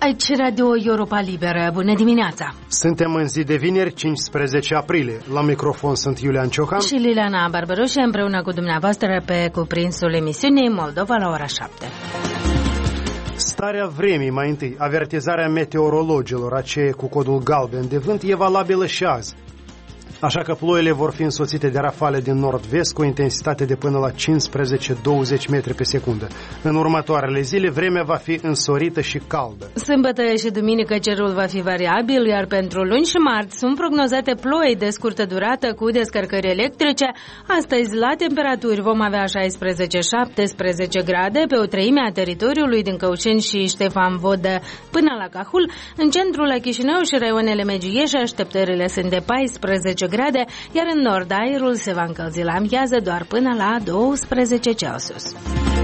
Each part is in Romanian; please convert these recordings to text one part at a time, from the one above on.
Aici Radio Europa Liberă. Bună dimineața! Suntem în zi de vineri, 15 aprilie. La microfon sunt Iulian Ciocan și Liliana Barbaroș, împreună cu dumneavoastră pe cuprinsul emisiunii Moldova la ora 7. Starea vremii, mai întâi. Avertizarea meteorologilor, aceea cu codul galben de vânt, e valabilă și azi. Așa că ploile vor fi însoțite de rafale din nord-vest cu intensitate de până la 15-20 metri pe secundă. În următoarele zile, vremea va fi însorită și caldă. Sâmbătă și duminică cerul va fi variabil, iar pentru luni și marți sunt prognozate ploi de scurtă durată cu descărcări electrice. Astăzi, la temperaturi, vom avea 16-17 grade pe o treime a teritoriului din Căușeni și Ștefan Vodă până la Cahul. În centrul la Chișinău și raioanele Megieș, așteptările sunt de 14 grade, iar în nord aerul se va încălzi la amiază doar până la 12 Celsius.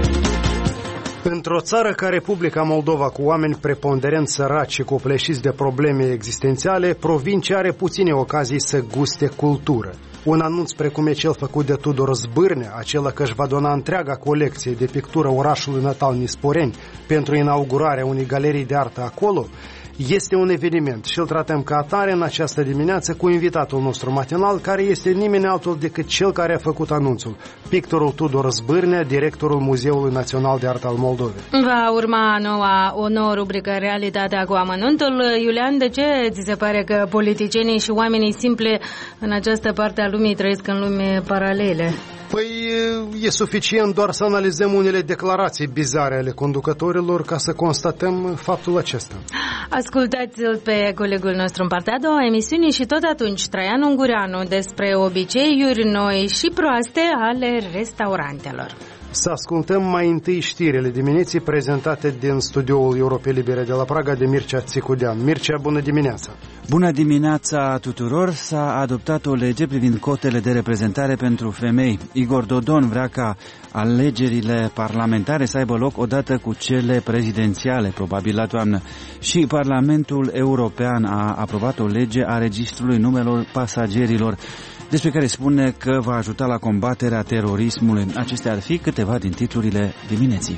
Într-o țară ca Republica Moldova, cu oameni preponderent săraci și copleșiți de probleme existențiale, provincia are puține ocazii să guste cultură. Un anunț precum e cel făcut de Tudor Zbârnea, acela că își va dona întreaga colecție de pictură orașului natal Nisporeni pentru inaugurarea unei galerii de artă acolo, este un eveniment și îl tratăm ca atare în această dimineață cu invitatul nostru matinal, care este nimeni altul decât cel care a făcut anunțul, pictorul Tudor Zbârnea, directorul Muzeului Național de Artă al Moldovei. Va urma o nouă rubrică, Realitatea cu amănuntul. Iulian, de ce ți se pare că politicienii și oamenii simple în această parte a lumii trăiesc în lume paralele? Păi e suficient doar să analizăm unele declarații bizare ale conducătorilor ca să constatăm faptul acesta. Ascultați-l pe colegul nostru în partea a doua emisiunii și tot atunci Traian Ungureanu despre obiceiuri noi și proaste ale restaurantelor. Să ascultăm mai întâi știrile dimineții prezentate din studioul Europei Libere de la Praga de Mircea Țicudean. Mircea, bună dimineața! Bună dimineața tuturor! S-a adoptat o lege privind cotele de reprezentare pentru femei. Igor Dodon vrea ca alegerile parlamentare să aibă loc odată cu cele prezidențiale, probabil la toamnă. Și Parlamentul European a aprobat o lege a registrului numelor pasagerilor, despre care spune că va ajuta la combaterea terorismului. Acestea ar fi câteva din titlurile dimineții.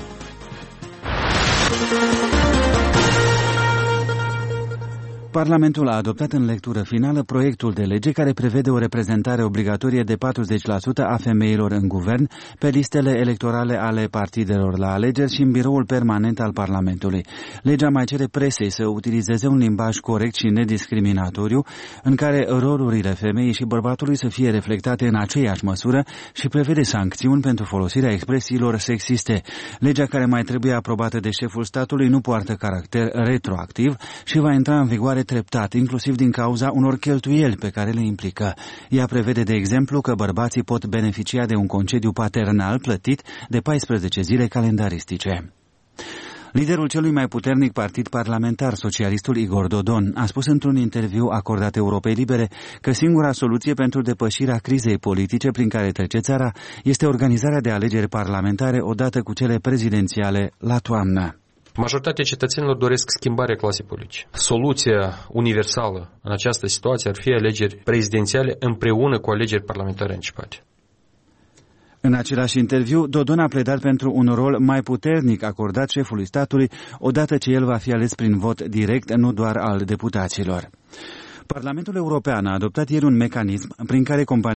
Parlamentul a adoptat în lectură finală proiectul de lege care prevede o reprezentare obligatorie de 40% a femeilor în guvern, pe listele electorale ale partidelor la alegeri și în biroul permanent al Parlamentului. Legea mai cere presei să utilizeze un limbaj corect și nediscriminatoriu, în care rolurile femeii și bărbatului să fie reflectate în aceeași măsură și prevede sancțiuni pentru folosirea expresiilor sexiste. Legea, care mai trebuie aprobată de șeful statului, nu poartă caracter retroactiv și va intra în vigoare treptat, inclusiv din cauza unor cheltuieli pe care le implică. Ea prevede, de exemplu, că bărbații pot beneficia de un concediu paternal plătit de 14 zile calendaristice. Liderul celui mai puternic partid parlamentar, socialistul Igor Dodon, a spus într-un interviu acordat Europei Libere că singura soluție pentru depășirea crizei politice prin care trece țara este organizarea de alegeri parlamentare odată cu cele prezidențiale la toamnă. Majoritatea cetățenilor doresc schimbarea clasei politice. Soluția universală în această situație ar fi alegeri prezidențiale împreună cu alegeri parlamentare anticipate. În același interviu, Dodon a pledat pentru un rol mai puternic acordat șefului statului, odată ce el va fi ales prin vot direct, nu doar al deputaților. Parlamentul European a adoptat ieri un mecanism prin care